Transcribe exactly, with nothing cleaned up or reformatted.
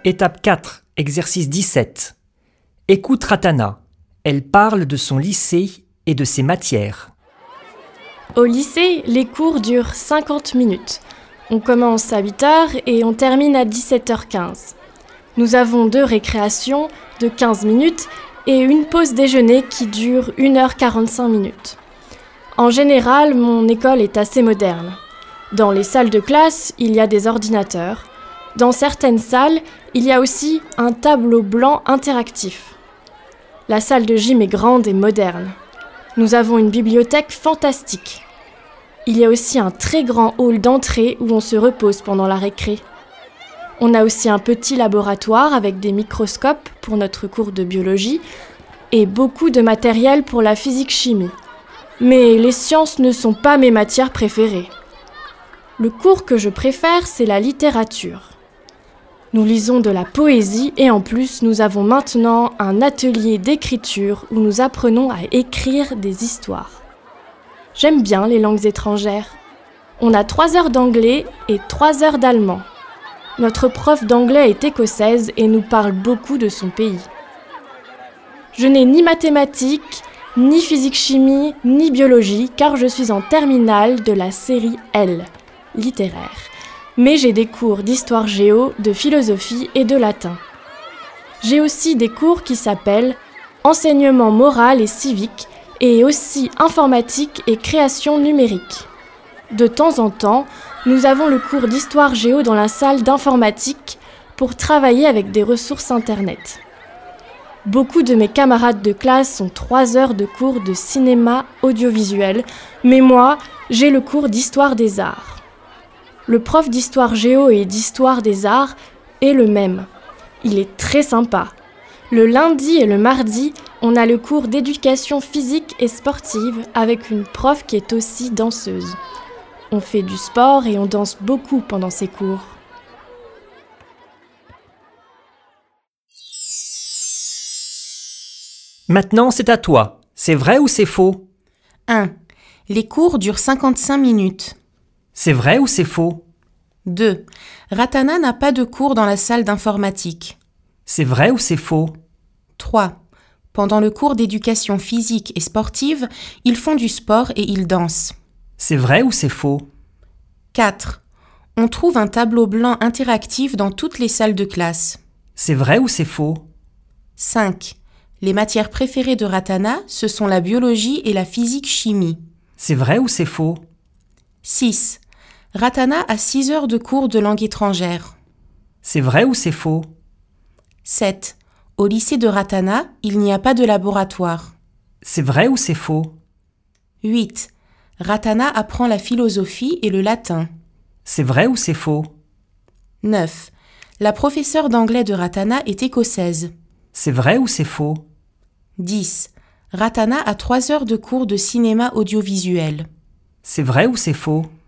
Étape quatre, exercice dix-sept. Écoute Ratana. Elle parle de son lycée et de ses matières. Au lycée, les cours durent cinquante minutes. On commence à huit heures et on termine à dix-sept heures quinze. Nous avons deux récréations de quinze minutes et une pause déjeuner qui dure une heure quarante-cinq minutes. En général, mon école est assez moderne. Dans les salles de classe, il y a des ordinateurs. Dans certaines salles, il y a aussi un tableau blanc interactif. La salle de gym est grande et moderne. Nous avons une bibliothèque fantastique. Il y a aussi un très grand hall d'entrée où on se repose pendant la récré. On a aussi un petit laboratoire avec des microscopes pour notre cours de biologie et beaucoup de matériel pour la physique-chimie. Mais les sciences ne sont pas mes matières préférées. Le cours que je préfère, c'est la littérature. Nous lisons de la poésie et en plus, nous avons maintenant un atelier d'écriture où nous apprenons à écrire des histoires. J'aime bien les langues étrangères. On a trois heures d'anglais et trois heures d'allemand. Notre prof d'anglais est écossaise et nous parle beaucoup de son pays. Je n'ai ni mathématiques, ni physique-chimie, ni biologie, car je suis en terminale de la série L, littéraire. Mais j'ai des cours d'histoire géo, de philosophie et de latin. J'ai aussi des cours qui s'appellent enseignement moral et civique et aussi informatique et création numérique. De temps en temps, nous avons le cours d'histoire géo dans la salle d'informatique pour travailler avec des ressources internet. Beaucoup de mes camarades de classe ont trois heures de cours de cinéma audiovisuel, mais moi, j'ai le cours d'histoire des arts. Le prof d'histoire géo et d'histoire des arts est le même. Il est très sympa. Le lundi et le mardi, on a le cours d'éducation physique et sportive avec une prof qui est aussi danseuse. On fait du sport et on danse beaucoup pendant ces cours. Maintenant, c'est à toi. C'est vrai ou c'est faux? un. Les cours durent cinquante-cinq minutes. C'est vrai ou c'est faux? deux. Ratana n'a pas de cours dans la salle d'informatique. C'est vrai ou c'est faux? trois. Pendant le cours d'éducation physique et sportive, ils font du sport et ils dansent. C'est vrai ou c'est faux? quatre. On trouve un tableau blanc interactif dans toutes les salles de classe. C'est vrai ou c'est faux? cinq. Les matières préférées de Ratana, ce sont la biologie et la physique-chimie. C'est vrai ou c'est faux? six. Ratana a six heures de cours de langue étrangère. C'est vrai ou c'est faux? sept. Au lycée de Ratana, il n'y a pas de laboratoire. C'est vrai ou c'est faux? huit. Ratana apprend la philosophie et le latin. C'est vrai ou c'est faux? neuf. La professeure d'anglais de Ratana est écossaise. C'est vrai ou c'est faux? dix. Ratana a trois heures de cours de cinéma audiovisuel. C'est vrai ou c'est faux?